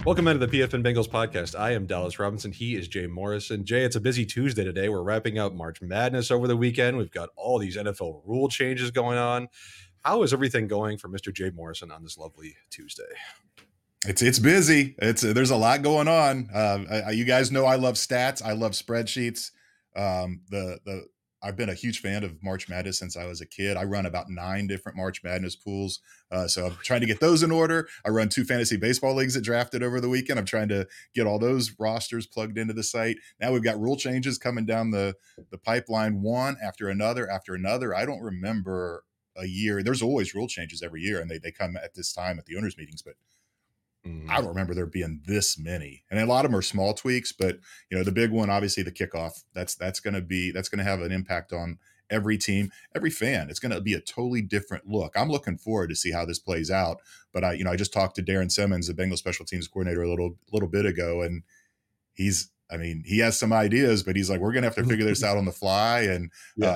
Welcome into the PFN Bengals podcast. I am Dallas Robinson. He is Jay Morrison. Jay, it's a busy Tuesday today. We're wrapping up March Madness over the weekend. We've got all these NFL rule changes going on. How is everything going for Mr. Jay Morrison on this lovely Tuesday? It's busy. There's a lot going on. You guys know I love stats. I love spreadsheets. I've been a huge fan of March Madness since I was a kid. I run about 9 different March Madness pools, so I'm trying to get those in order. I run 2 fantasy baseball leagues that drafted over the weekend. I'm trying to get all those rosters plugged into the site. Now we've got rule changes coming down the pipeline, one after another after another. I don't remember a year. There's always rule changes every year, and they come at this time at the owners' meetings, but I don't remember there being this many, and a lot of them are small tweaks. But the big one, obviously, the kickoff. That's going to have an impact on every team, every fan. It's going to be a totally different look. I'm looking forward to see how this plays out. But I just talked to Darren Simmons, the Bengals special teams coordinator, a little bit ago, and he has some ideas, but he's like, we're going to have to figure this out on the fly, and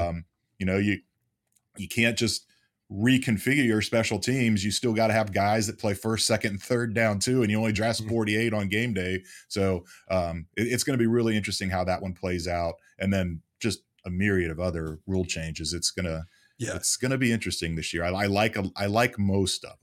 you can't just reconfigure your special teams. You still got to have guys that play first, second, and third down too, and you only draft 48 on game day. So it's going to be really interesting how that one plays out, and then just a myriad of other rule changes. It's gonna be interesting this year. I like most of them.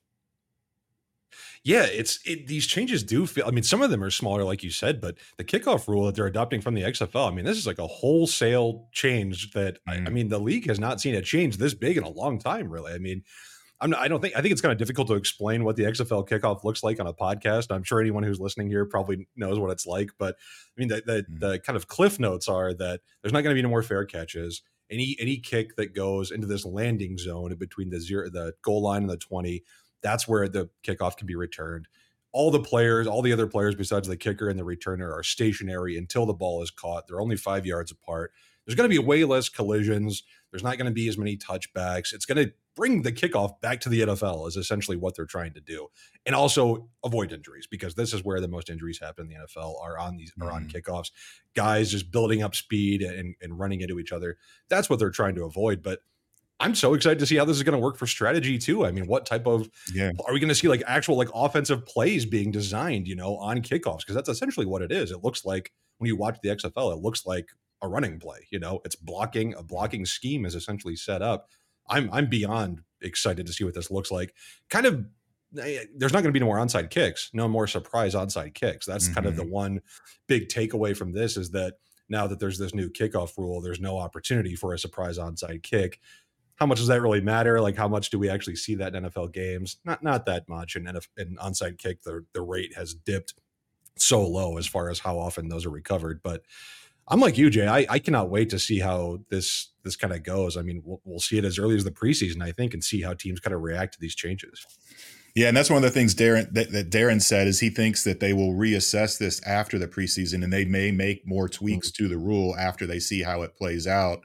Yeah, these changes do feel, I mean, some of them are smaller, like you said, but the kickoff rule that they're adopting from the XFL, I mean, this is like a wholesale change that, I mean, the league has not seen a change this big in a long time, really. I mean, I think it's kind of difficult to explain what the XFL kickoff looks like on a podcast. I'm sure anyone who's listening here probably knows what it's like, but I mean, the kind of cliff notes are that there's not going to be any more fair catches. Any kick that goes into this landing zone in between the goal line and the 20, that's where the kickoff can be returned. All the other players besides the kicker and the returner are stationary until the ball is caught. They're only 5 yards apart. There's going to be way less collisions. There's not going to be as many touchbacks. It's going to bring the kickoff back to the NFL is essentially what they're trying to do. And also avoid injuries, because this is where the most injuries happen in the NFL are on kickoffs. Guys just building up speed and running into each other. That's what they're trying to avoid. But I'm so excited to see how this is going to work for strategy too. I mean, what type of are we going to see like actual like offensive plays being designed, on kickoffs? Because that's essentially what it is. It looks like when you watch the XFL, it looks like a running play. It's blocking. A blocking scheme is essentially set up. I'm beyond excited to see what this looks like. Kind of, there's not going to be no more onside kicks, no more surprise onside kicks. That's kind of the one big takeaway from this, is that now that there's this new kickoff rule, there's no opportunity for a surprise onside kick. How much does that really matter? Like, how much do we actually see that in NFL games? Not that much. And in onside kick, the rate has dipped so low as far as how often those are recovered. But I'm like you, Jay. I cannot wait to see how this kind of goes. I mean, we'll see it as early as the preseason, I think, and see how teams kind of react to these changes. Yeah, and that's one of the things that Darren said, is he thinks that they will reassess this after the preseason, and they may make more tweaks to the rule after they see how it plays out.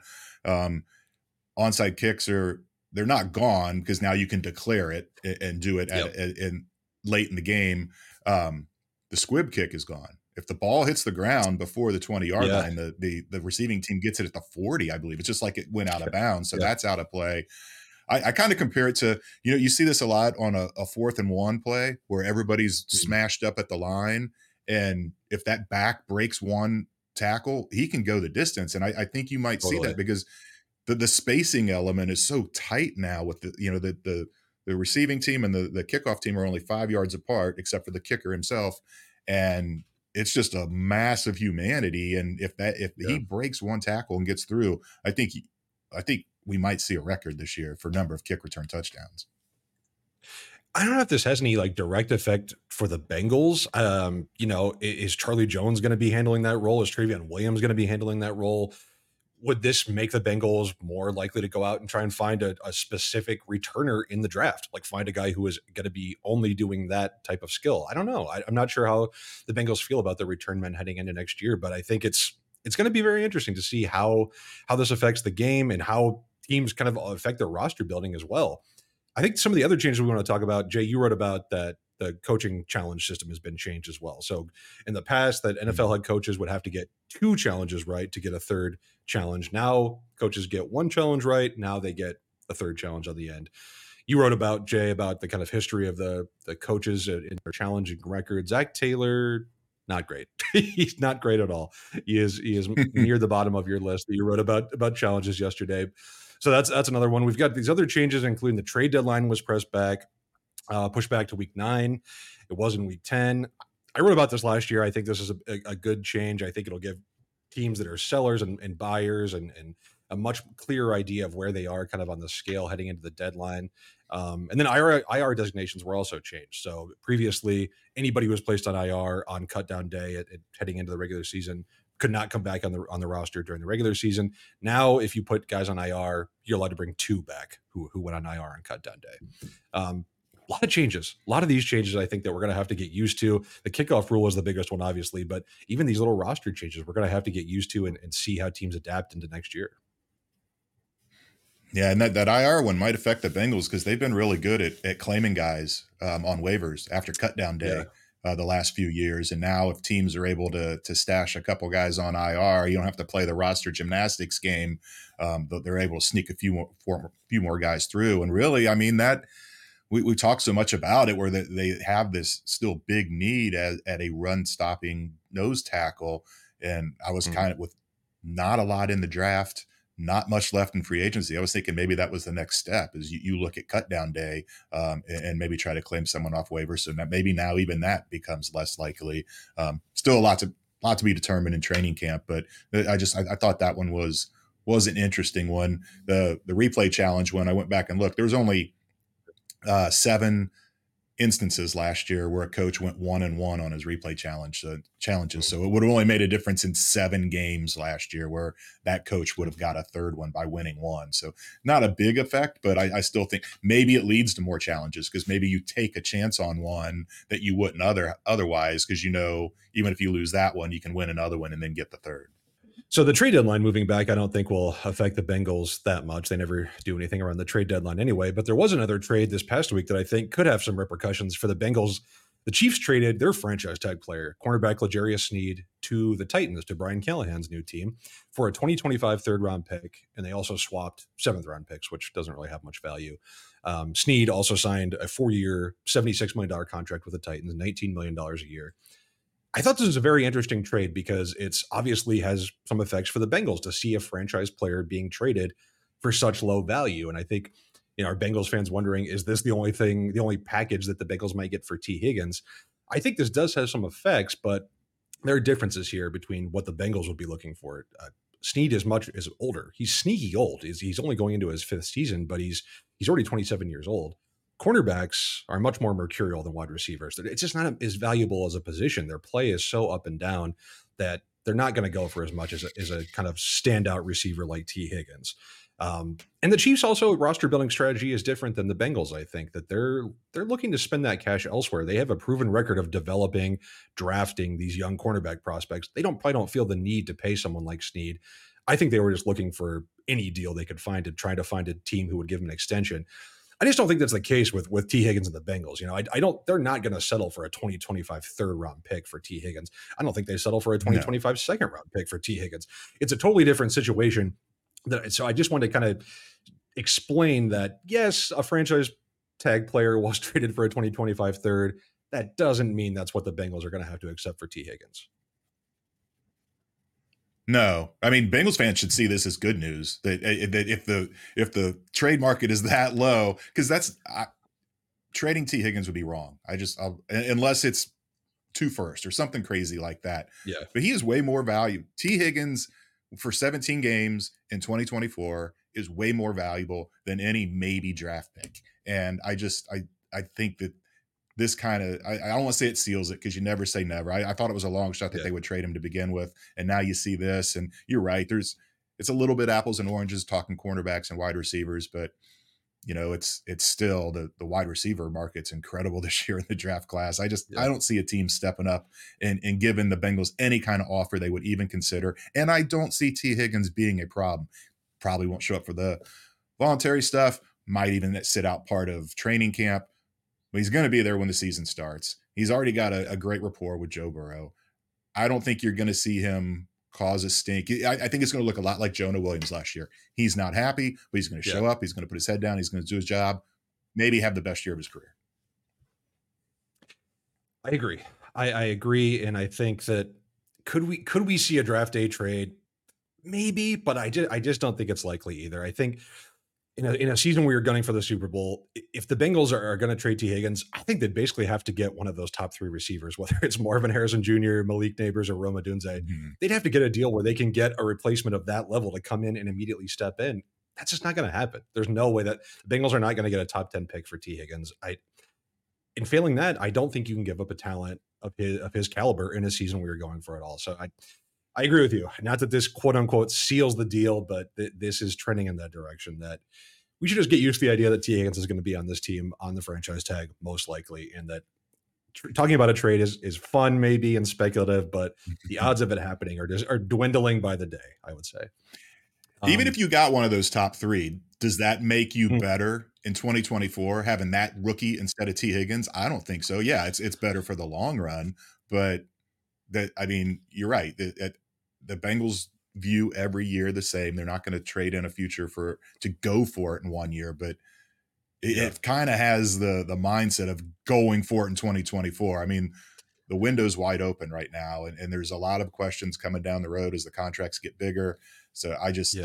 Onside kicks they're not gone, because now you can declare it and do it in late in the game. The squib kick is gone. If the ball hits the ground before the 20-yard line, the receiving team gets it at the 40, I believe. It's just like it went out of bounds. So that's out of play. I kind of compare it to, you see this a lot on a 4th and 1 play where everybody's smashed up at the line. And if that back breaks one tackle, he can go the distance. And I think you might see that, because the spacing element is so tight now with the receiving team and the kickoff team are only 5 yards apart, except for the kicker himself. And it's just a massive humanity. And if he breaks one tackle and gets through, I think we might see a record this year for number of kick return touchdowns. I don't know if this has any like direct effect for the Bengals. Is Charlie Jones going to be handling that role? Is Trevion Williams going to be handling that role? Would this make the Bengals more likely to go out and try and find a specific returner in the draft? Like find a guy who is going to be only doing that type of skill? I don't know. I'm not sure how the Bengals feel about the return men heading into next year, but I think it's going to be very interesting to see how this affects the game and how teams kind of affect their roster building as well. I think some of the other changes we want to talk about, Jay, you wrote about that the coaching challenge system has been changed as well. So in the past, that NFL head coaches would have to get 2 challenges right to get a third challenge. Now coaches get 1 challenge right. Now they get a third challenge on the end. You wrote about Jay about the kind of history of the coaches in their challenging record. Zach Taylor, not great. He's not great at all. He is near the bottom of your list that you wrote about challenges yesterday. So that's another one. We've got these other changes, including the trade deadline was pressed back, pushed back to week 9. It was in week 10. I wrote about this last year. I think this is a good change. I think it'll give teams that are sellers and buyers and a much clearer idea of where they are kind of on the scale heading into the deadline. And then IR designations were also changed. So previously, anybody who was placed on IR on cut down day heading into the regular season could not come back on the roster during the regular season. Now, if you put guys on IR, you're allowed to bring 2 back who went on IR on cut down day. A lot of changes. A lot of these changes, I think, that we're going to have to get used to. The kickoff rule was the biggest one, obviously, but even these little roster changes, we're going to have to get used to and see how teams adapt into next year. Yeah, and that IR one might affect the Bengals because they've been really good at claiming guys on waivers after cut down day the last few years. And now if teams are able to stash a couple guys on IR, you don't have to play the roster gymnastics game, but they're able to sneak a few more guys through. And really, I mean, that we talk so much about it where they have this still big need at a run-stopping nose tackle. And I was kind of with not a lot in the draft, not much left in free agency. I was thinking maybe that was the next step is you look at cut down day and maybe try to claim someone off waivers. So maybe now even that becomes less likely. Still a lot to be determined in training camp, but I thought that one was an interesting one. The replay challenge one, I went back and looked, there was only 7 instances last year where a coach went 1-1 on his replay challenges. So it would have only made a difference in 7 games last year where that coach would have got a third one by winning one. So not a big effect, but I still think maybe it leads to more challenges because maybe you take a chance on one that you wouldn't otherwise because even if you lose that one, you can win another one and then get the third. So the trade deadline moving back, I don't think will affect the Bengals that much. They never do anything around the trade deadline anyway. But there was another trade this past week that I think could have some repercussions for the Bengals. The Chiefs traded their franchise tag player, cornerback L'Jarius Sneed, to the Titans, to Brian Callahan's new team, for a 2025 third-round pick. And they also swapped 7th-round picks, which doesn't really have much value. Sneed also signed a 4-year, $76 million contract with the Titans, $19 million a year. I thought this was a very interesting trade because it's obviously has some effects for the Bengals to see a franchise player being traded for such low value. And I think, our Bengals fans wondering, is this the only package that the Bengals might get for T. Higgins? I think this does have some effects, but there are differences here between what the Bengals would be looking for. Sneed is older. He's sneaky old. He's only going into his 5th season, but he's already 27 years old. Cornerbacks are much more mercurial than wide receivers. It's just not as valuable as a position. Their play is so up and down that they're not going to go for as much as a kind of standout receiver like T. Higgins. And the Chiefs also roster building strategy is different than the Bengals. I think that they're looking to spend that cash elsewhere. They have a proven record of developing, drafting these young cornerback prospects. They probably don't feel the need to pay someone like Sneed. I think they were just looking for any deal they could find to try to find a team who would give them an extension. I just don't think that's the case with T. Higgins and the Bengals. They're not going to settle for a 2025 third-round pick for T. Higgins. I don't think they settle for a 2025 second-round pick for T. Higgins. It's a totally different situation. So I just wanted to kind of explain that, yes, a franchise tag player was traded for a 2025 third. That doesn't mean that's what the Bengals are going to have to accept for T. Higgins. No, I mean, Bengals fans should see this as good news that if the trade market is that low, because trading T. Higgins would be wrong. Unless it's 2 firsts or something crazy like that. Yeah, but he is way more value. T. Higgins for 17 games in 2024 is way more valuable than any maybe draft pick. And I think that this kind of, I don't want to say it seals it because you never say never. I thought it was a long shot that they would trade him to begin with. And now you see this, and you're right. It's a little bit apples and oranges talking cornerbacks and wide receivers, but it's still the wide receiver market's incredible this year in the draft class. I don't see a team stepping up and giving the Bengals any kind of offer they would even consider. And I don't see T. Higgins being a problem. Probably won't show up for the voluntary stuff, might even sit out part of training camp. But he's going to be there when the season starts. He's already got a great rapport with Joe Burrow. I don't think you're going to see him cause a stink. I think it's going to look a lot like Jonah Williams last year. He's not happy, but he's going to show up. He's going to put his head down. He's going to do his job. maybe have the best year of his career. I agree. I agree, and I think that could we see a draft day trade? Maybe, but I just don't think it's likely either. I think in a season where you're gunning for the Super Bowl, if the Bengals are going to trade T Higgins, I think they'd basically have to get one of those top three receivers, whether it's Marvin Harrison Jr., Malik Neighbors, or Roma Dunze. Mhm. They'd have to get a deal where they can get a replacement of that level to come in and immediately step in. That's just not going to happen. There's no way that the Bengals are not going to get a top 10 pick for T Higgins. In failing that, I don't think you can give up a talent of his caliber in a season where you're going for it all. So I agree with you. Not that this quote unquote seals the deal, but this is trending in that direction that we should just get used to the idea that T. Higgins is going to be on this team on the franchise tag, most likely, and that talking about a trade is fun, maybe, and speculative, but the odds of it happening are dwindling by the day, I would say. Even if you got one of those top three, does that make you Mm. better in 2024 having that rookie instead of T. Higgins? I don't think so. Yeah, it's better for the long run, but you're right. The Bengals view every year the same. They're not going to trade in a future to go for it in 1 year, but it kind of has the mindset of going for it in 2024. I mean, the window's wide open right now, and there's a lot of questions coming down the road as the contracts get bigger. So I just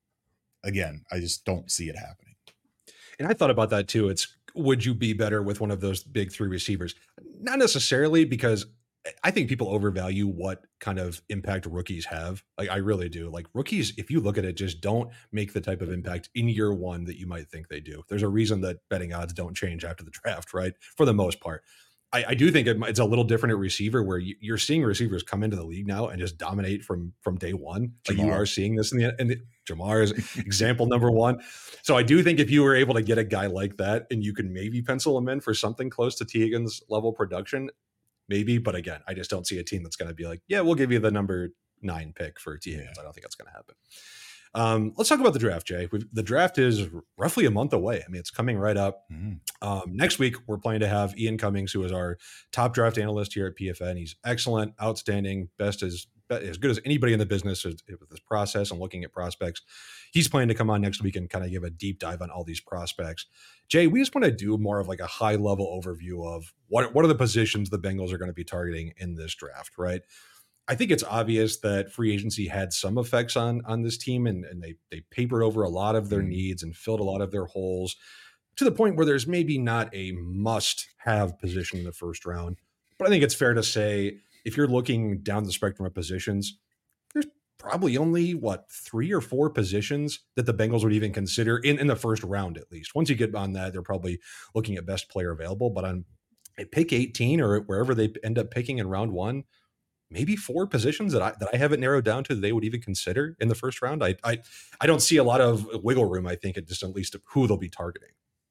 don't see it happening. And I thought about that too. Would you be better with one of those big three receivers? Not necessarily, because I think people overvalue what kind of impact rookies have. Like, I really do. Like, rookies, if you look at it, just don't make the type of impact in year one that you might think they do. There's a reason that betting odds don't change after the draft, right? For the most part. I do think it's a little different at receiver, where you're seeing receivers come into the league now and just dominate from day one. Like, you are seeing this in Jamar is example number one. So I do think if you were able to get a guy like that and you can maybe pencil him in for something close to T. Higgins level production, maybe. But again, I just don't see a team that's going to be like, yeah, we'll give you the number 9 pick for T. Higgins. I don't think that's going to happen. Let's talk about the draft, Jay. The draft is roughly a month away. I mean, it's coming right up. Next week, we're planning to have Ian Cummings, who is our top draft analyst here at PFN. He's excellent, outstanding, as good as anybody in the business with this process and looking at prospects. He's planning to come on next week and kind of give a deep dive on all these prospects. Jay, we just want to do more of like a high level overview of what are the positions the Bengals are going to be targeting in this draft, right? I think it's obvious that free agency had some effects on this team, and they papered over a lot of their needs and filled a lot of their holes to the point where there's maybe not a must-have position in the first round. But I think it's fair to say if you're looking down the spectrum of positions, there's probably only 3 or 4 positions that the Bengals would even consider in the first round, at least. Once you get on that, they're probably looking at best player available. But on pick 18 or wherever they end up picking in round 1, maybe 4 positions that I haven't narrowed down to that they would even consider in the first round. I don't see a lot of wiggle room, I think, at least who they'll be targeting.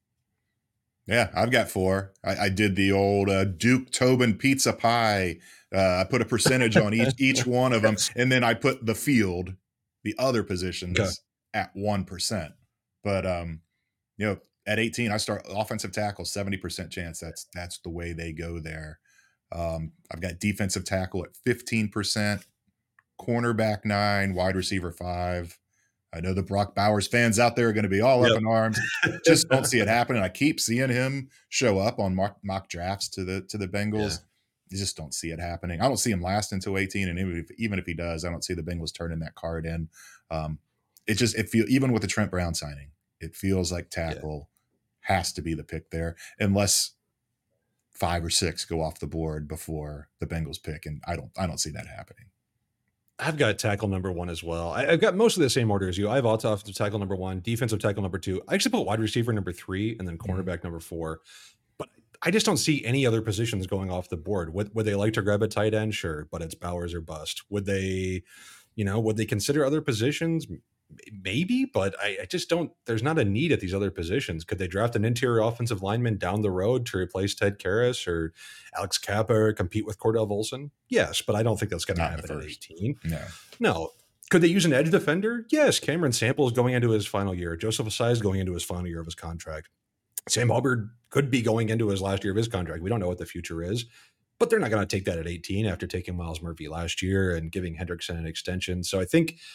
Yeah, I've got 4. I did the old Duke Tobin pizza pie. I put a percentage on each one of them, and then I put the field, the other positions, at 1%. But at 18, I start offensive tackle, 70% chance. That's the way they go there. I've got defensive tackle at 15%, cornerback 9, wide receiver 5. I know the Brock Bowers fans out there are going to be all up in arms. Just don't see it happening. I keep seeing him show up on mock drafts to the Bengals. You just don't see it happening. I don't see him lasting until 18, and even if he does, I don't see the Bengals turning that card in. Even with the Trent Brown signing, it feels like tackle has to be the pick there, unless 5 or 6 go off the board before the Bengals pick, and I don't see that happening. I've got tackle number 1 as well. I've got most of the same order as you. I have offensive tackle number 1, defensive tackle number 2. I actually put wide receiver number 3, and then cornerback number 4. But I just don't see any other positions going off the board. Would they like to grab a tight end? Sure, but it's Bowers or bust. Would they consider other positions? Maybe, but I just don't. There's not a need at these other positions. Could they draft an interior offensive lineman down the road to replace Ted Karras or Alex Kappa or compete with Cordell Volson? Yes, but I don't think that's going to happen at 18. No. Could they use an edge defender? Yes. Cameron Sample is going into his final year. Joseph Ossai is going into his final year of his contract. Sam Hubbard could be going into his last year of his contract. We don't know what the future is, but they're not going to take that at 18 after taking Miles Murphy last year and giving Hendrickson an extension. So I think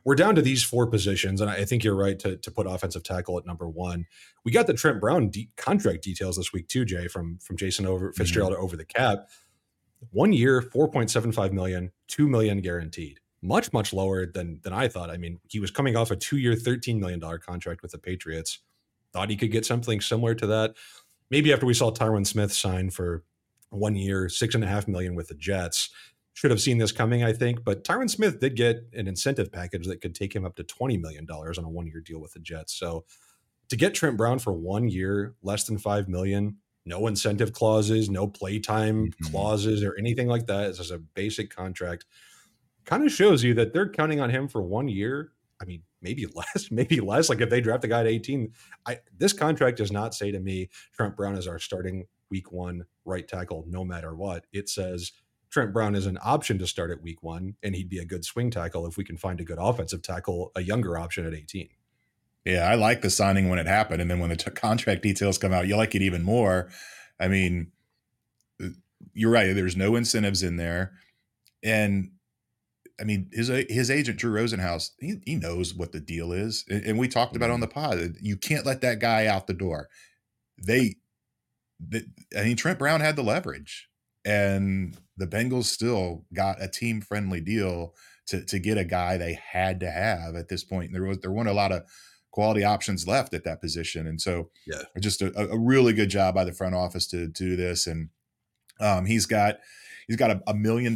we're down to these four positions, and I think you're right to put offensive tackle at number one. We got the Trent Brown contract details this week too, Jay, from Jason over Fitzgerald over the cap. 1 year, 4.75 million, 2 million guaranteed. Much lower than I thought. I mean, he was coming off a 2-year, $13 million contract with the Patriots. Thought he could get something similar to that. Maybe after we saw Tyron Smith sign for 1 year, $6.5 million with the Jets. Should have seen this coming, I think. But Tyron Smith did get an incentive package that could take him up to $20 million on a 1-year deal with the Jets. So to get Trent Brown for 1 year, less than $5 million, no incentive clauses, no playtime clauses or anything like that. It's just a basic contract. Kind of shows you that they're counting on him for 1 year. I mean, maybe less. Like if they draft a guy at 18, this contract does not say to me, Trent Brown is our starting week 1 right tackle, no matter what. It says Trent Brown is an option to start at week 1, and he'd be a good swing tackle if we can find a good offensive tackle, a younger option at 18. Yeah, I like the signing when it happened. And then when the contract details come out, you like it even more. I mean, you're right. There's no incentives in there. And I mean, his agent, Drew Rosenhaus, he knows what the deal is. And we talked about on the pod, you can't let that guy out the door. I mean, Trent Brown had the leverage, and the Bengals still got a team-friendly deal to get a guy they had to have at this point. And there weren't a lot of quality options left at that position. And so just a really good job by the front office to do this. And he's got $1 million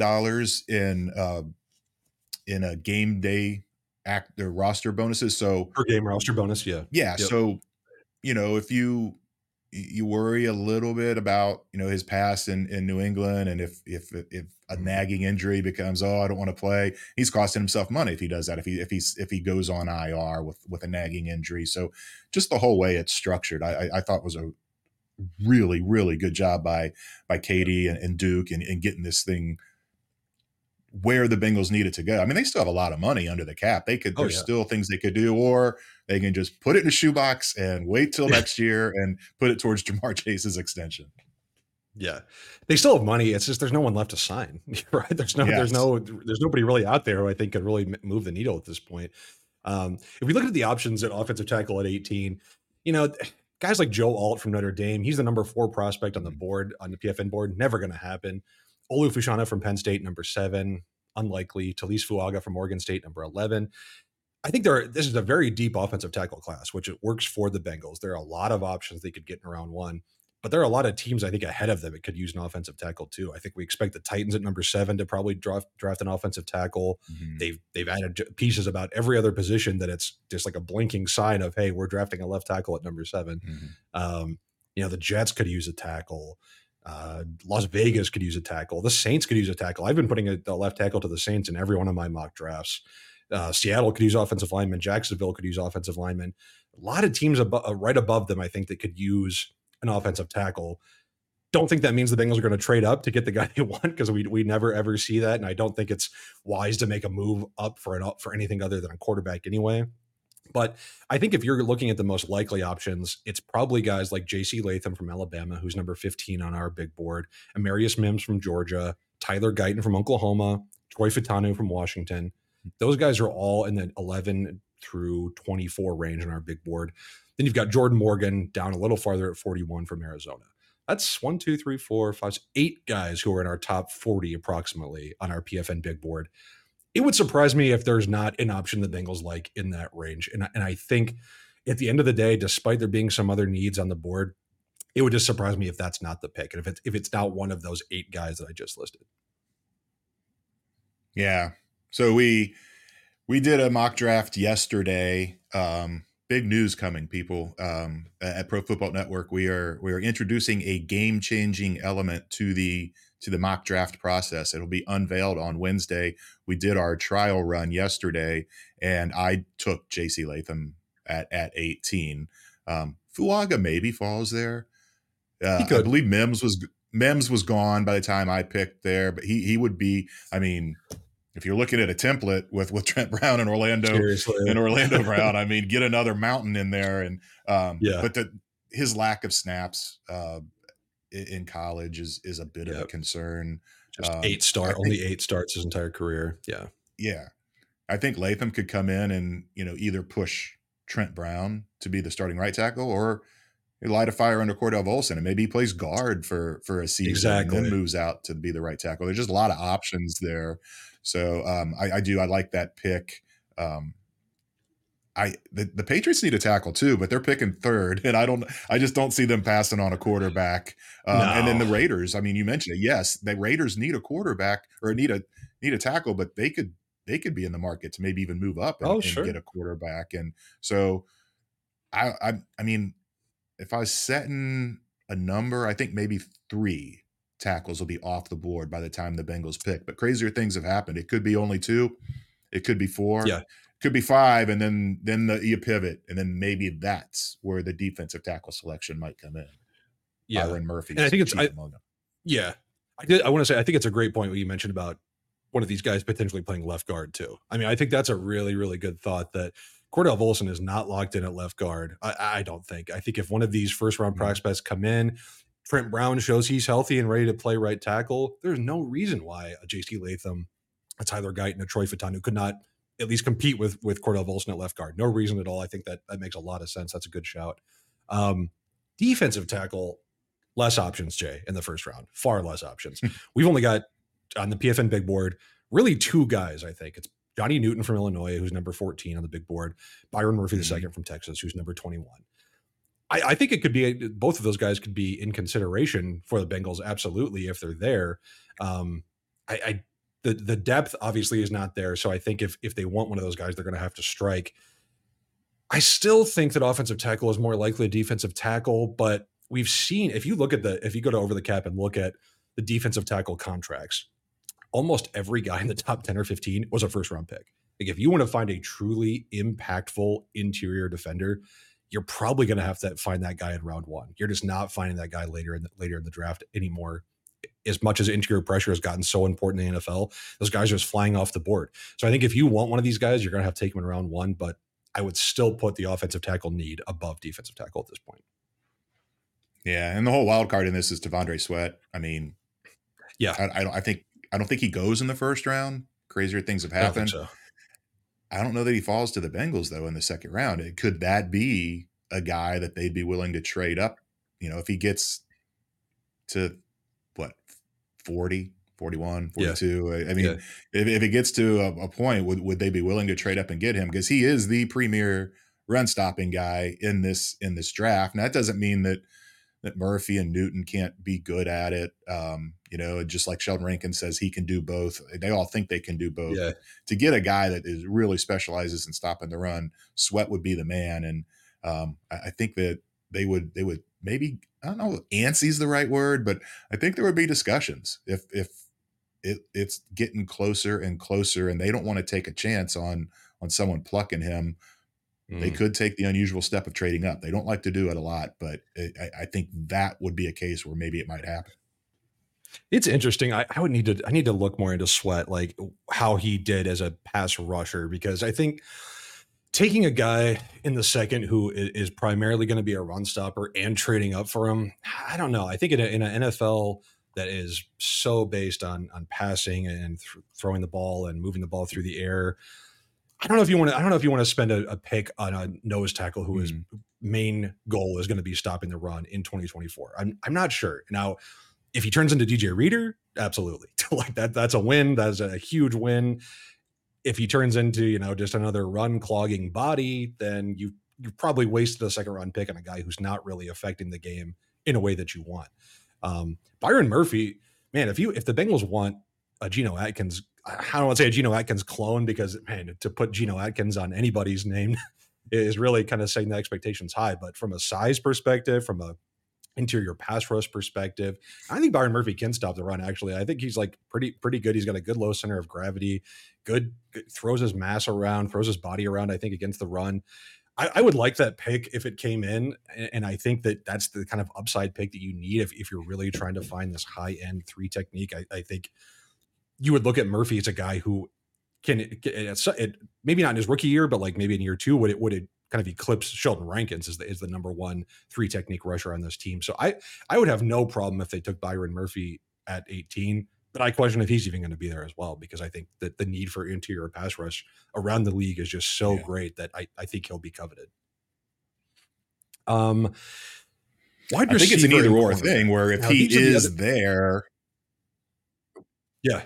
in a game day roster bonuses. So per game roster bonus. Yeah. Yeah. Yep. So, if you worry a little bit about, his past in New England, and if a nagging injury becomes, I don't want to play, he's costing himself money if he does that, if he goes on IR with a nagging injury. So just the whole way it's structured, I thought was a really, really good job by Katie and Duke and getting this thing where the Bengals needed to go. I mean, they still have a lot of money under the cap. There's still things they could do, or they can just put it in a shoebox and wait till next year and put it towards Jamar Chase's extension. Yeah, they still have money. It's just there's no one left to sign, right? There's nobody really out there who I think could really move the needle at this point. If we look at the options at offensive tackle at 18, guys like Joe Alt from Notre Dame, he's the number 4 prospect on the board, on the PFN board. Never going to happen. Olu Fashanu from Penn State, number 7, unlikely. Talise Fuaga from Oregon State, number 11. I think this is a very deep offensive tackle class, which it works for the Bengals. There are a lot of options they could get in round 1, but there are a lot of teams I think ahead of them that could use an offensive tackle too. I think we expect the Titans at number 7 to probably draft an offensive tackle. Mm-hmm. They've added pieces about every other position that it's just like a blinking sign of, hey, we're drafting a left tackle at number 7. Mm-hmm. The Jets could use a tackle. Las Vegas could use a tackle. The Saints could use a tackle. I've been putting a left tackle to the Saints in every one of my mock drafts. Seattle could use offensive linemen. Jacksonville could use offensive linemen. A lot of teams right above them, I think, that could use an offensive tackle. Don't think that means the Bengals are going to trade up to get the guy they want, because we never ever see that, and I don't think it's wise to make a move up for anything other than a quarterback anyway. But I think if you're looking at the most likely options, it's probably guys like J.C. Latham from Alabama, who's number 15 on our big board, Amarius Mims from Georgia, Tyler Guyton from Oklahoma, Troy Fautanu from Washington. Those guys are all in the 11 through 24 range on our big board. Then you've got Jordan Morgan down a little farther at 41 from Arizona. That's 1, 2, 3, 4, 5, 8 guys who are in our top 40 approximately on our PFN big board. It would surprise me if there's not an option the Bengals like in that range. And I think at the end of the day, despite there being some other needs on the board, it would just surprise me if that's not the pick, and if it's not one of those 8 guys that I just listed. Yeah. So we did a mock draft yesterday. Big news coming, people. At Pro Football Network, we are introducing a game-changing element to the mock draft process. It'll be unveiled on Wednesday. We did our trial run yesterday, and I took J.C. Latham at 18. Fuaga maybe falls there. I believe Mims was gone by the time I picked there, but he would be. I mean, if you're looking at a template with Trent Brown and Orlando Brown, I mean, get another mountain in there. And but his lack of snaps in college is a bit of a concern. Just only 8 starts his entire career. Yeah. I think Latham could come in and, either push Trent Brown to be the starting right tackle, or light a fire under Cordell Volson, and maybe he plays guard for a season and then Exactly. moves out to be the right tackle. There's just a lot of options there. So I like that pick. Um, the Patriots need a tackle too, but they're picking third, and I just don't see them passing on a quarterback. And then No. the Raiders, I mean, you mentioned it. Yes, the Raiders need a quarterback, or need a tackle, but they could be in the market to maybe even move up and, Oh, and get sure. a quarterback. And so I mean, if I was setting a number, I think maybe 3 tackles will be off the board by the time the Bengals pick. But crazier things have happened. It could be only 2, it could be 4, Yeah. it could be 5, and then you pivot, and then maybe that's where the defensive tackle selection might come in. Yeah. Byron And I Murphy's think chief among them. yeah. I want to say, I think it's a great point what you mentioned about one of these guys potentially playing left guard too. I mean, I think that's a really, really good thought that Cordell Volson is not locked in at left guard. I don't think. I think if one of these first round Mhm. prospects come in, Trent Brown shows he's healthy and ready to play right tackle, there's no reason why a JC Latham, a Tyler Guyton, a Troy Fatanu could not at least compete with Cordell Volson at left guard. No reason at all. I think that makes a lot of sense. That's a good shout. Um, Defensive tackle, less options, Jay, in the first round. Far less options. We've only got on the PFN big board really 2 guys, I think. It's Johnny Newton from Illinois, who's number 14 on the big board, Byron Murphy Mhm. II from Texas, who's number 21. I think it could be both of those guys could be in consideration for the Bengals, absolutely, if they're there. Um, I the depth obviously is not there, so I think if they want one of those guys, they're going to have to strike. I still think that offensive tackle is more likely a defensive tackle, but we've seen if you go to over the cap and look at the defensive tackle contracts, almost every guy in the top 10 or 15 was a first round pick. Like if you want to find a truly impactful interior defender, you're probably going to have to find that guy in round 1. You're just not finding that guy later in the draft anymore. As much as interior pressure has gotten so important in the NFL, those guys are just flying off the board. So I think if you want one of these guys, you're going to have to take them in round 1, but I would still put the offensive tackle need above defensive tackle at this point. Yeah, and the whole wild card in this is Devondre Sweat. I mean, Yeah, I don't think he goes in the first round. Crazier things have I don't think happened. so. I don't know that he falls to the Bengals though in the second round. Could that be a guy that they'd be willing to trade up? If he gets to what, 40, 41, Yeah, 42. I yeah. mean, if it gets to a point, would they be willing to trade up and get him? Because he is the premier run stopping guy in this draft. Now that doesn't mean that Murphy and Newton can't be good at it. Just like Sheldon Rankin says, he can do both. They all think they can do both. Yeah. But to get a guy that is really specializes in stopping the run, Sweat would be the man. And I think that they would maybe, I don't know if antsy's the right word, but I think there would be discussions if it's getting closer and closer, and they don't want to take a chance on someone plucking him. They Mm. could take the unusual step of trading up. They don't like to do it a lot, but I think that would be a case where maybe it might happen. It's interesting. I need to look more into Sweat, like how he did as a pass rusher, because I think taking a guy in the second who is primarily going to be a run stopper and trading up for him, I don't know. I think in an NFL that is so based on passing and throwing the ball and moving the ball through the air, I don't know if you want to. I don't know if you want to spend a pick on a nose tackle who his Mm. main goal is going to be stopping the run in 2024. I'm not sure now. If he turns into DJ Reader, absolutely. Like that's a win. That's a huge win. If he turns into, just another run clogging body, then you've probably wasted a second round pick on a guy who's not really affecting the game in a way that you want. Byron Murphy, man, if the Bengals want a Geno Atkins, I don't want to say a Geno Atkins clone because man, to put Geno Atkins on anybody's name is really kind of setting the expectations high. But from a size perspective, from a interior pass rush perspective, I think Byron Murphy can stop the run. Actually, I think he's like pretty good. He's got a good low center of gravity. Good throws his mass around, throws his body around. I think against the run, I would like that pick if it came in, and I think that that's the kind of upside pick that you need if you're really trying to find this high end 3 technique. I think you would look at Murphy as a guy who maybe not in his rookie year, but like maybe in year 2 would it kind of eclipse Sheldon Rankins is the number 1 3 technique rusher on this team. So I would have no problem if they took Byron Murphy at 18. But I question if he's even going to be there as well, because I think that the need for interior pass rush around the league is just so Yeah. great that I think he'll be coveted. Wide I think it's an receiver either and or thing cornerback. where if Now, he these are the other. is there, Yeah.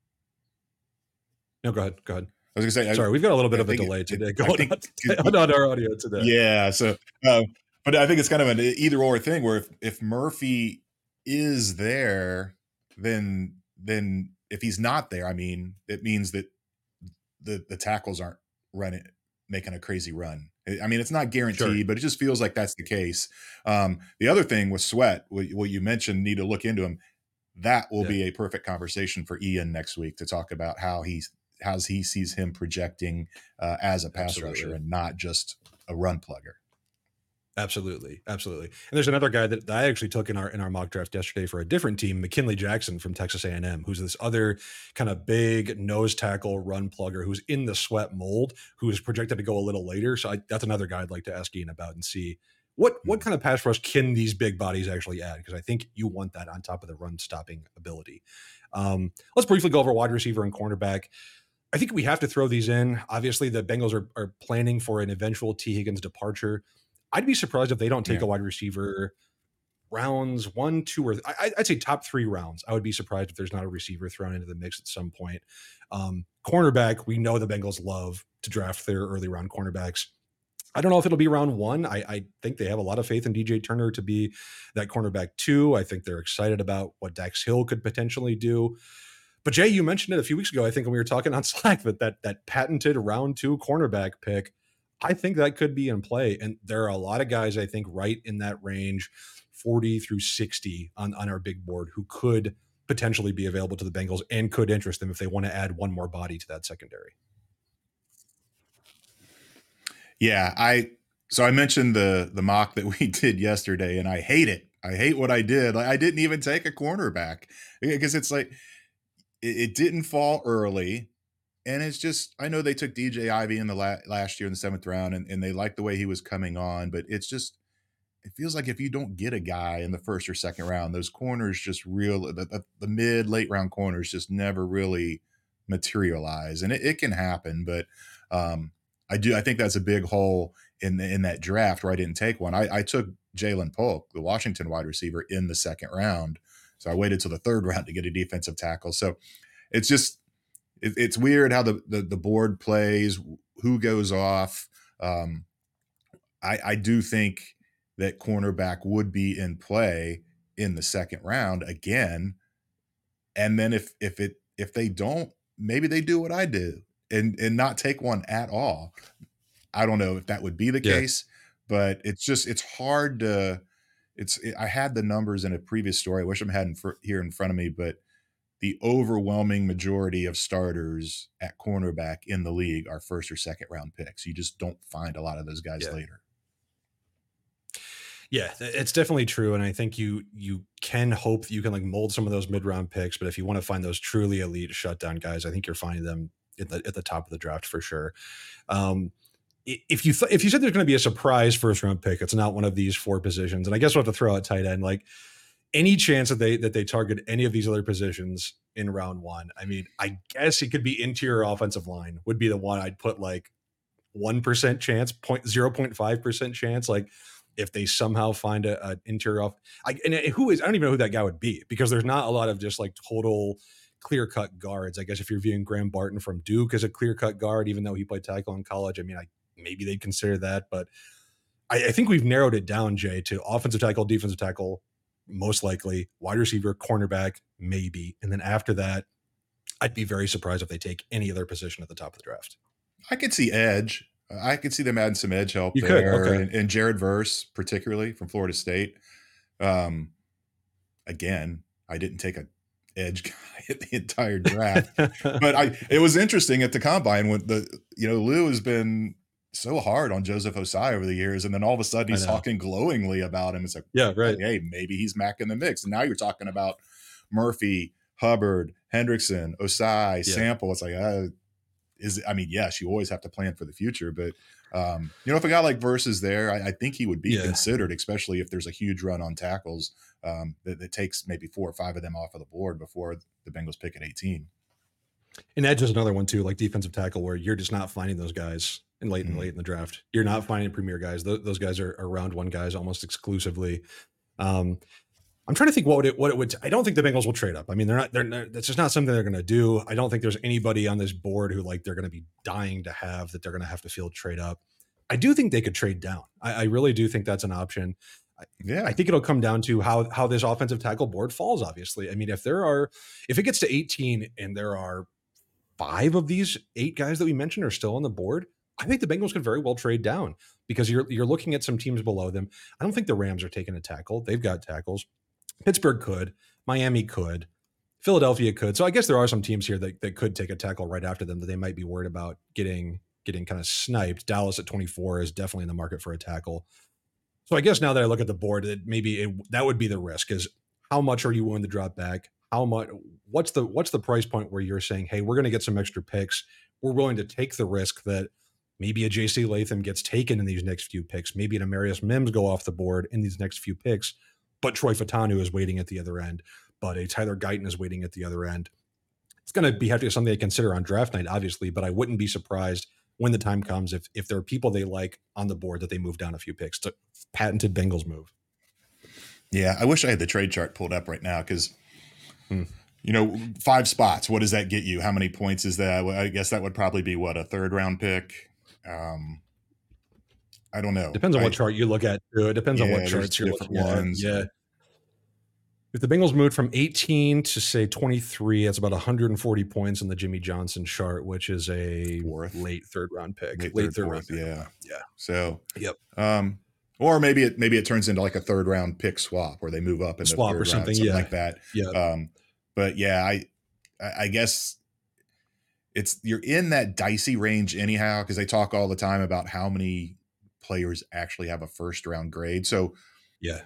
No, go ahead. Go ahead. I was gonna say, Sorry, we've got a little bit I of a think delay today I going think, on our audio today. yeah. So, but I think it's kind of an either or thing where if Murphy is there, then if he's not there, I mean, it means that the tackles aren't making a crazy run. I mean, it's not guaranteed, Sure. but it just feels like that's the case. The other thing with Sweat, what you mentioned, need to look into him. That will Yeah. be a perfect conversation for Ian next week to talk about how he sees him projecting as a pass Absolutely. rusher and not just a run plugger. Absolutely. Absolutely. And there's another guy that I actually took in our mock draft yesterday for a different team, McKinley Jackson from Texas A&M, who's this other kind of big nose tackle run plugger who's in the Sweat mold, who is projected to go a little later. So that's another guy I'd like to ask Ian about and see what kind of pass rush can these big bodies actually add? Because I think you want that on top of the run stopping ability. Let's briefly go over wide receiver and cornerback. I think we have to throw these in. Obviously, the Bengals are planning for an eventual T. Higgins departure. I'd be surprised if they don't take a wide receiver rounds 1, 2, or I'd say top 3 rounds. I would be surprised if there's not a receiver thrown into the mix at some point. Cornerback, we know the Bengals love to draft their early round cornerbacks. I don't know if it'll be round 1. I think they have a lot of faith in DJ Turner to be that cornerback 2. I think they're excited about what Dax Hill could potentially do. But Jay, you mentioned it a few weeks ago, I think, when we were talking on Slack, that patented round 2 cornerback pick, I think that could be in play. And there are a lot of guys, I think, right in that range, 40 through 60 on our big board, who could potentially be available to the Bengals and could interest them if they want to add one more body to that secondary. Yeah, I mentioned the mock that we did yesterday, and I hate it. I hate what I did. Like, I didn't even take a cornerback because it's like it didn't fall early. And it's just, I know they took DJ Ivy in the last year in the 7th round, and they liked the way he was coming on, but it's just, it feels like if you don't get a guy in the 1st or 2nd round, those corners just the mid late round corners just never really materialize. And it can happen, but I think that's a big hole in that draft where I didn't take one. I took Jalen Polk, the Washington wide receiver, in the 2nd round. So I waited till the 3rd round to get a defensive tackle. So it's just, it's weird how the board plays, who goes off. I do think that cornerback would be in play in the 2nd round again. And then if they don't, maybe they do what I do and not take one at all. I don't know if that would be the case, but it's hard to, I had the numbers in a previous story. I wish I had here in front of me, but the overwhelming majority of starters at cornerback in the league are 1st or 2nd round picks. You just don't find a lot of those guys later. Yeah, it's definitely true. And I think you can hope that you can like mold some of those mid-round picks, but if you want to find those truly elite shutdown guys, I think you're finding them at the top of the draft for sure. If you said there's going to be a surprise 1st round pick, it's not one of these 4 positions. And I guess we'll have to throw out tight end. Like, any chance that they target any of these other positions in round 1, I mean, I guess it could be interior offensive line would be the one I'd put like 1% chance, 0.5% chance. Like, if they somehow find an interior off, I don't even know who that guy would be, because there's not a lot of just like total clear-cut guards. I guess if you're viewing Graham Barton from Duke as a clear-cut guard, even though he played tackle in college, I mean, maybe they'd consider that, but I think we've narrowed it down, Jay, to offensive tackle, defensive tackle, most likely, wide receiver, cornerback, maybe. And then after that, I'd be very surprised if they take any other position at the top of the draft. I could see edge. I could see them adding some edge help you there. Could, okay. And Jared Verse, particularly from Florida State. Again, I didn't take an edge guy at the entire draft. But it was interesting at the combine when Lou has been so hard on Joseph Osai over the years, and then all of a sudden he's talking glowingly about him. It's like, yeah, right. Hey, maybe he's back in the mix. And now you're talking about Murphy, Hubbard, Hendrickson, Osai, Sample. It's like, yes, you always have to plan for the future, but If a guy like Verse is there, I think he would be Yeah. considered, especially if there's a huge run on tackles that takes maybe 4 or 5 of them off of the board before the Bengals pick at 18. And edge is another one too, like defensive tackle, where you're just not finding those guys in late Mhm. in the draft. You're not finding premier guys. Those guys are round one guys almost exclusively. Um, I'm trying to think what it would. I don't think the Bengals will trade up. I mean, they're not. That's just not something they're going to do. I don't think there's anybody on this board who like they're going to be dying to have that they're going to have to field trade up. I do think they could trade down. I really do think that's an option. I Yeah. think it'll come down to how this offensive tackle board falls. Obviously, I mean, if it gets to 18 and there are 5 of these 8 guys that we mentioned are still on the board, I think the Bengals could very well trade down because you're looking at some teams below them. I don't think the Rams are taking a tackle. They've got tackles. Pittsburgh could, Miami could, Philadelphia could. So I guess there are some teams here that could take a tackle right after them that they might be worried about getting kind of sniped. Dallas at 24 is definitely in the market for a tackle. So I guess now that I look at the board, that that would be the risk is how much are you willing to drop back? How much? What's the price point where you're saying, hey, we're going to get some extra picks. We're willing to take the risk that maybe a JC Latham gets taken in these next few picks. Maybe an Amarius Mims go off the board in these next few picks, but Troy Fatanu is waiting at the other end. But a Tyler Guyton is waiting at the other end. It's going to have to be something they consider on draft night, obviously, but I wouldn't be surprised when the time comes if there are people they like on the board that they move down a few picks to patented Bengals move. Yeah, I wish I had the trade chart pulled up right now because, Hmm. 5 spots. What does that get you? How many points is that? I guess that would probably be a 3rd round pick. I don't know. Depends on what chart you look at. Too. It depends on what There's charts you're different looking at. ones. Yeah. If the Bengals moved from 18 to say 23, that's about 140 points in the Jimmy Johnson chart, which is a late third round pick. Late third round pick. Yeah. Yeah. So, yep. Or maybe it turns into like a 3rd round pick swap where they move up in the 3rd or something, round, something like that. Yeah. But yeah, I guess you're in that dicey range anyhow, because they talk all the time about how many players actually have a 1st round grade. So yeah,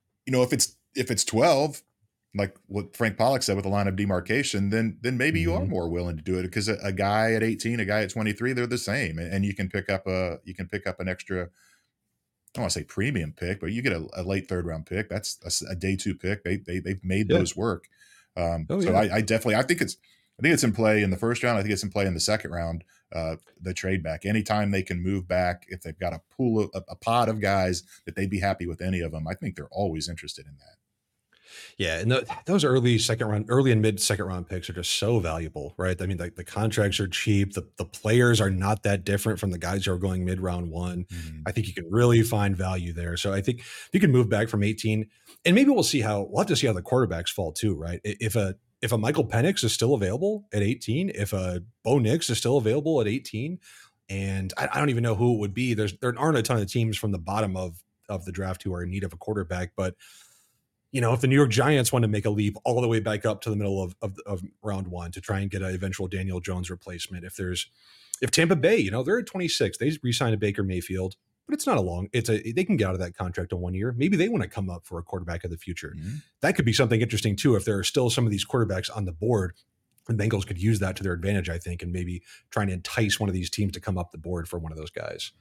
if it's 12, like what Frank Pollock said with the line of demarcation, then maybe you are more willing to do it because a guy at 18, a guy at 23, they're the same, and you can pick up an extra. I don't want to say premium pick, but you get a late 3rd round pick. That's a day 2 pick. They've made those work. So I think it's in play in the 1st round. I think it's in play in the 2nd round. The trade back anytime they can move back, if they've got a pot of guys that they'd be happy with any of them, I think they're always interested in that. Yeah, and those early and mid 2nd round picks are just so valuable, right? I mean, the contracts are cheap. The players are not that different from the guys who are going mid round 1. Mm-hmm. I think you can really find value there. So I think if you can move back from 18, and maybe we'll have to see how the quarterbacks fall too, right? If a Michael Penix is still available at 18, if a Bo Nix is still available at 18, and I don't even know who it would be. There aren't a ton of teams from the bottom of the draft who are in need of a quarterback, but if the New York Giants want to make a leap all the way back up to the middle of round 1 to try and get an eventual Daniel Jones replacement, if Tampa Bay, they're at 26, they re-signed a Baker Mayfield, but it's not they can get out of that contract in 1 year. Maybe they want to come up for a quarterback of the future. Mm-hmm. That could be something interesting too. If there are still some of these quarterbacks on the board, the Bengals could use that to their advantage, I think, and maybe trying to entice one of these teams to come up the board for one of those guys.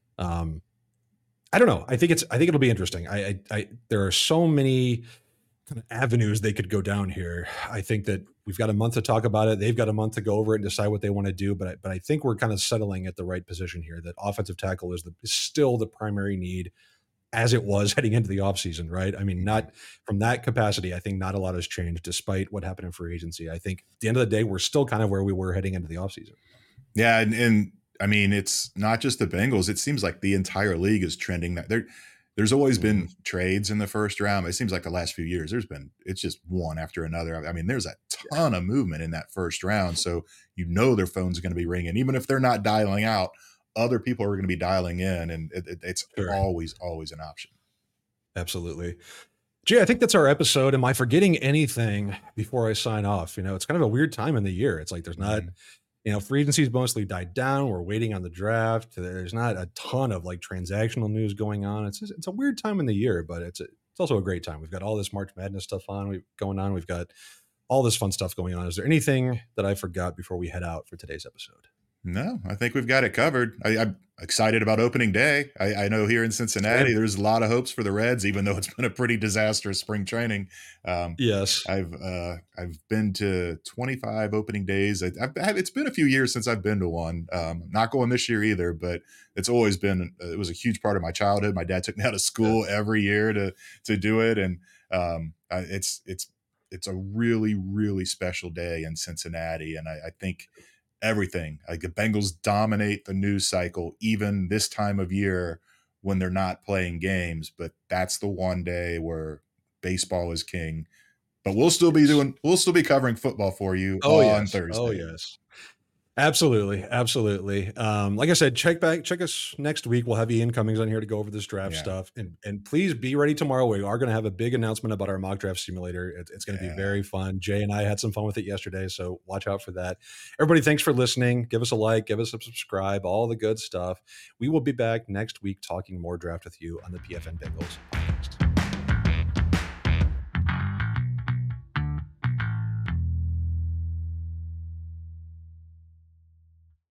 I don't know. I think it'll be interesting. There are so many kind of avenues they could go down here. I think that we've got a month to talk about it. They've got a month to go over it and decide what they want to do. But I think we're kind of settling at the right position here. That offensive tackle is still the primary need, as it was heading into the offseason, right? I mean, not from that capacity. I think not a lot has changed despite what happened in free agency. I think at the end of the day, we're still kind of where we were heading into the offseason. Yeah, and I mean, it's not just the Bengals. It seems like the entire league is trending that there's always been trades in the 1st round. It seems like the last few years it's just one after another. I mean, there's a ton of movement in that 1st round. So their phones are going to be ringing. Even if they're not dialing out, other people are going to be dialing in, and it's always an option. Absolutely. Jay, I think that's our episode. Am I forgetting anything before I sign off? It's kind of a weird time in the year. It's like there's not free agency's mostly died down. We're waiting on the draft. There's not a ton of like transactional news going on. It's a weird time in the year, but it's also a great time. We've got all this March Madness stuff going on. We've got all this fun stuff going on. Is there anything that I forgot before we head out for today's episode? No, I think we've got it covered. I'm excited about opening day. I know here in Cincinnati, Same. there's a lot of hopes for the Reds, even though it's been a pretty disastrous spring training. Um, Yes. I've been to 25 opening days. It's been a few years since I've been to one. Not going this year either, but it's always been. It was a huge part of my childhood. My dad took me out of Yeah. school every year to do it, and it's a really really special day in Cincinnati, and I think everything. Like the Bengals dominate the news cycle even this time of year when they're not playing games, but that's the one day where baseball is king. But Yes. we'll still be covering football for you Oh, on yes. Oh, Thursday. yes. Absolutely, absolutely. Like I said, check us next week. We'll have Ian Cummings on here to go over this draft Yeah. stuff, and please be ready tomorrow. We are going to have a big announcement about our mock draft simulator. It's going to be Yeah. very fun. Jay and I had some fun with it yesterday, so watch out for that. Everybody, thanks for listening. Give us a like, give us a subscribe, all the good stuff. We will be back next week talking more draft with you on the PFN Bengals